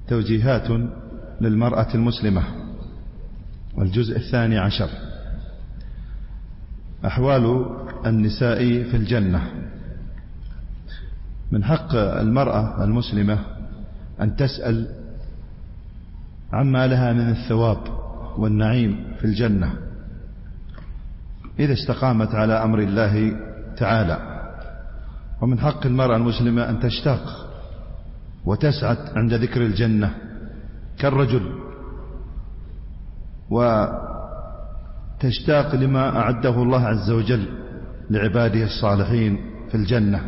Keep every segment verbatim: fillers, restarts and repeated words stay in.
توجيهات للمرأة المسلمة، والجزء الثاني عشر: أحوال النساء في الجنة. من حق المرأة المسلمة أن تسأل عما لها من الثواب والنعيم في الجنة إذا استقامت على أمر الله تعالى. ومن حق المرأة المسلمة أن تشتاق وتسعد عند ذكر الجنة كالرجل، وتشتاق لما أعده الله عز وجل لعباده الصالحين في الجنة.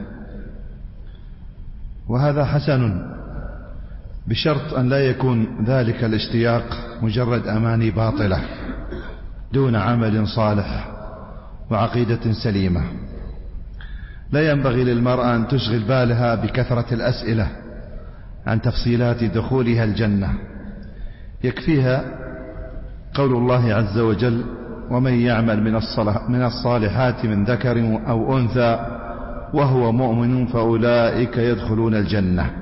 وهذا حسن، بشرط أن لا يكون ذلك الاشتياق مجرد أماني باطلة دون عمل صالح وعقيدة سليمة. لا ينبغي للمرأة أن تشغل بالها بكثرة الأسئلة عن تفصيلات دخولها الجنة، يكفيها قول الله عز وجل: ومن يعمل من الصالحات من ذكر أو أنثى وهو مؤمن فأولئك يدخلون الجنة.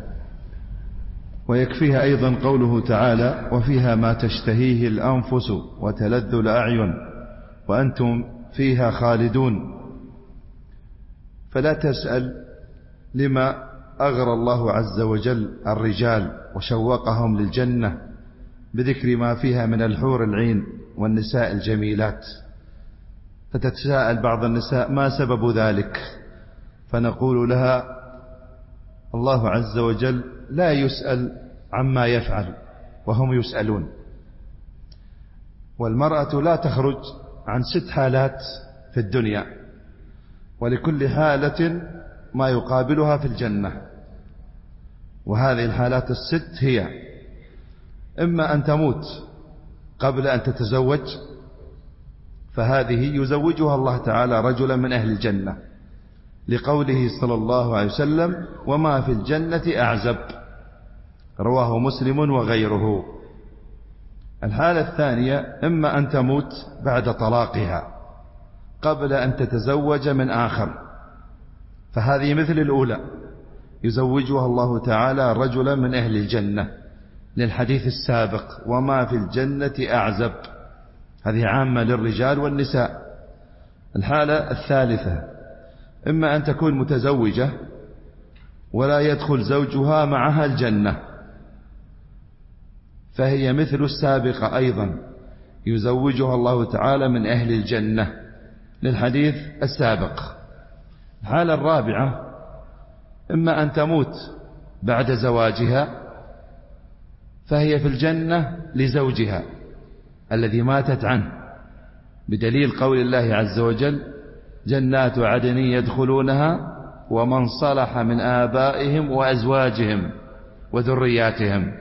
ويكفيها أيضا قوله تعالى: وفيها ما تشتهيه الأنفس وتلذ الأعين وأنتم فيها خالدون. فلا تسأل لما أغرى الله عز وجل الرجال وشوقهم للجنة بذكر ما فيها من الحور العين والنساء الجميلات، فتتساءل بعض النساء: ما سبب ذلك؟ فنقول لها: الله عز وجل لا يسأل عما يفعل وهم يسألون. والمرأة لا تخرج عن ست حالات في الدنيا، ولكل حالة ما يقابلها في الجنة. وهذه الحالات الست هي: إما أن تموت قبل أن تتزوج، فهذه يزوجها الله تعالى رجلا من أهل الجنة، لقوله صلى الله عليه وسلم: وما في الجنة أعزب، رواه مسلم وغيره. الحالة الثانية: إما أن تموت بعد طلاقها قبل أن تتزوج من آخر، فهذه مثل الأولى، يزوجها الله تعالى رجلا من أهل الجنة، للحديث السابق: وما في الجنة أعزب، هذه عامة للرجال والنساء. الحالة الثالثة: إما أن تكون متزوجة ولا يدخل زوجها معها الجنة، فهي مثل السابقة أيضا، يزوجها الله تعالى من أهل الجنة، للحديث السابق. الحالة الرابعة: إما أن تموت بعد زواجها، فهي في الجنة لزوجها الذي ماتت عنه، بدليل قول الله عز وجل: جنات عدن يدخلونها ومن صلح من آبائهم وأزواجهم وذرياتهم.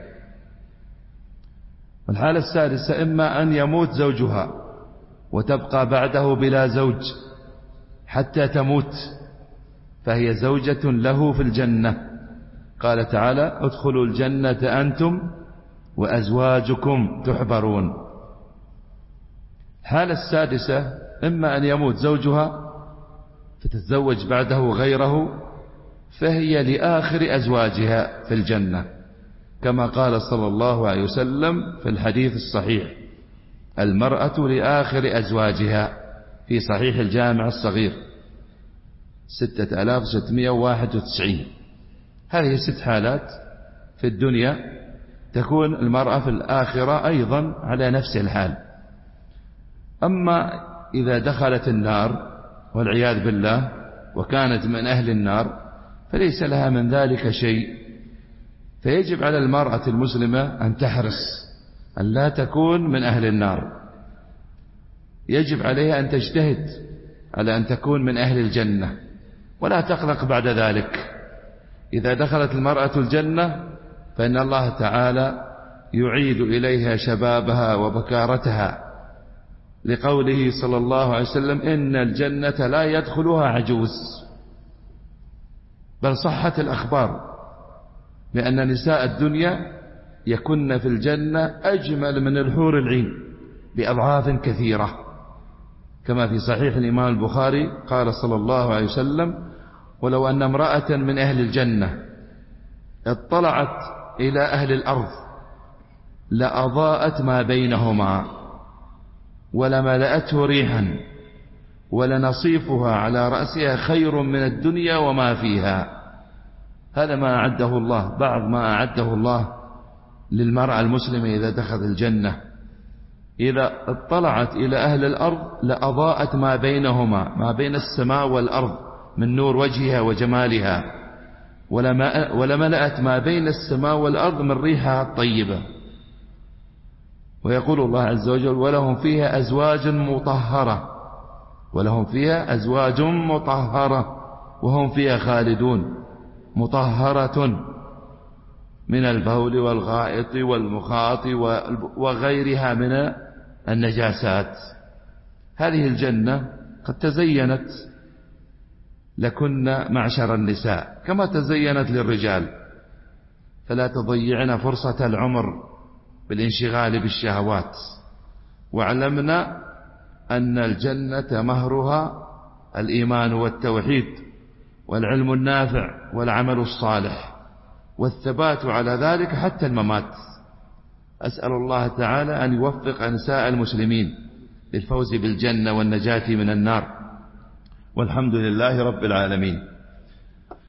والحالة السادسة: إما أن يموت زوجها وتبقى بعده بلا زوج حتى تموت، فهي زوجة له في الجنة. قال تعالى: ادخلوا الجنة أنتم وأزواجكم تحبرون. الحالة السادسة: إما أن يموت زوجها فتتزوج بعده غيره، فهي لآخر أزواجها في الجنة، كما قال صلى الله عليه وسلم في الحديث الصحيح: المرأة لآخر أزواجها، في صحيح الجامع الصغير ستة آلاف وستمائة وواحد وتسعين. هذه ست حالات في الدنيا، تكون المرأة في الآخرة أيضا على نفس الحال. أما إذا دخلت النار والعياذ بالله وكانت من أهل النار، فليس لها من ذلك شيء. فيجب على المرأة المسلمة أن تحرص أن لا تكون من أهل النار، يجب عليها أن تجتهد على أن تكون من أهل الجنة، ولا تقلق بعد ذلك. إذا دخلت المرأة الجنة فإن الله تعالى يعيد إليها شبابها وبكارتها، لقوله صلى الله عليه وسلم: إن الجنة لا يدخلها عجوز. بل صحت الأخبار بأن نساء الدنيا يكن في الجنة أجمل من الحور العين بأضعاف كثيرة، كما في صحيح الإمام البخاري قال صلى الله عليه وسلم: ولو أن امرأة من أهل الجنة اطلعت إلى أهل الأرض لأضاءت ما بينهما ولملأته ريحا ولنصيفها على رأسها خير من الدنيا وما فيها. هذا ما أعده الله، بعض ما أعده الله للمرأة المسلمة إذا دخلت الجنة. إذا اطلعت إلى أهل الأرض لأضاءت ما بينهما، ما بين السماء والأرض، من نور وجهها وجمالها، ولملأت ما بين السماء والأرض من ريحها الطيبة. ويقول الله عز وجل: ولهم فيها أزواج مطهرة، ولهم فيها أزواج مطهرة وهم فيها خالدون، مطهرة من البول والغائط والمخاط وغيرها من النجاسات. هذه الجنة قد تزينت لكن معشر النساء كما تزينت للرجال، فلا تضيعن فرصة العمر بالانشغال بالشهوات. وعلمنا أن الجنة مهرها الإيمان والتوحيد والعلم النافع والعمل الصالح والثبات على ذلك حتى الممات. أسأل الله تعالى أن يوفق نساء المسلمين للفوز بالجنة والنجاة من النار، والحمد لله رب العالمين.